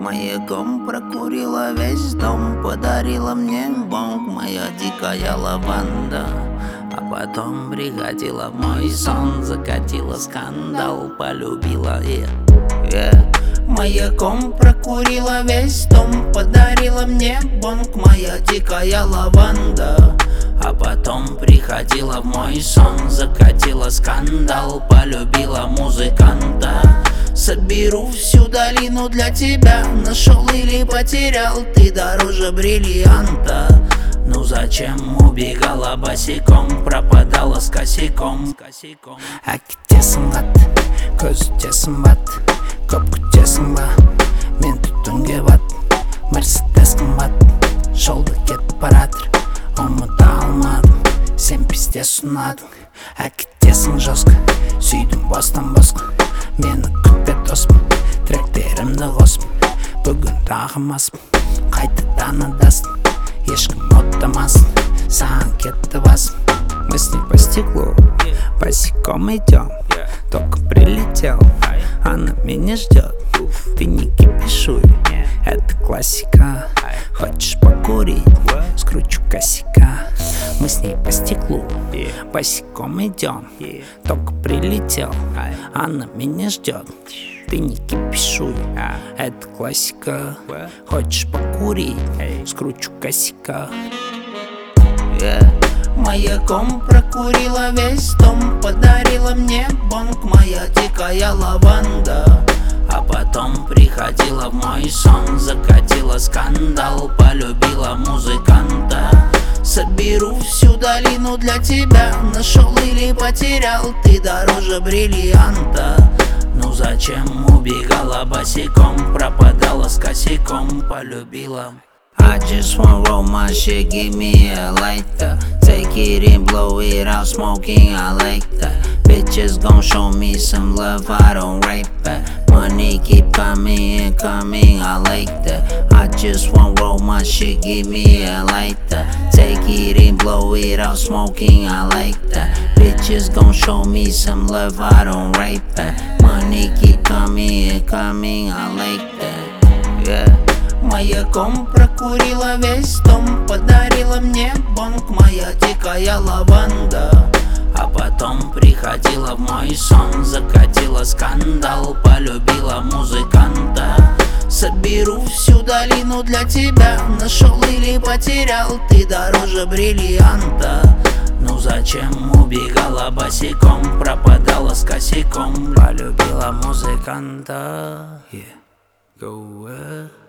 Маяком прокурила весь дом, подарила мне бонг моя дикая лаванда. А потом приходила в мой сон, закатила скандал, полюбила Маяком прокурила весь дом, подарила мне бонг моя дикая лаванда. А потом приходила в мой сон, закатила скандал, полюбила музыканта. Соберу всю долину для тебя, нашел или потерял, ты дороже бриллианта. Ну зачем убегала босиком, пропадала с косяком? Әкетесің бат, көз өтесің бат, көп күтесің ба, мен түтінге бат, Мерседес қымбат, жолда кетіп баратыр, ұмыта алмадым, сен пизде сұнадың. Әкетесің жосқа, сүйдім бостан босқа, мені күтпе доспын, тректерімді қоспын, бүгін тағымаспын, қайтадан адасын, ешкім оттамасын, саған кетті басым. Мы с ней по стеклу, босиком идем, только прилетел, она меня ждет. Ты не кипишуй, это классика. Хочешь покурить, скручу косяка. Мы с ней по стеклу, босиком идем, только прилетел, она меня ждет. Ты не кипишуй, это классика. Хочешь покурить, скручу косяка. Маяком прокурила весь дом, подарила мне бонг моя дикая лаванда. А потом приходила в мой сон, закатила скандал, полюбила музыканта. Соберу всю долину для тебя, нашел или потерял, ты дороже бриллианта. Ну зачем убегала босиком, пропадала с косяком, полюбила. I just wanna roll my shit, give me a lighter. Take it and blow it out, smoking, I like that. Bitches gon' show me some love, I don't rape that. Money keep coming and coming, I like that. I just wanna roll my shit, give me a lighter. Take it and blow it out, smoking, I like that. Bitches gon' show me some love, I don't rape that. Money keep coming and coming, I like that. Маяком прокурила весь дом, подарила мне бонг моя дикая лаванда. А потом приходила в мой сон, закатила скандал, полюбила музыканта. Соберу всю долину для тебя, нашел или потерял, ты дороже бриллианта. Ну зачем убегала босиком, пропадала с косяком, полюбила музыканта. Go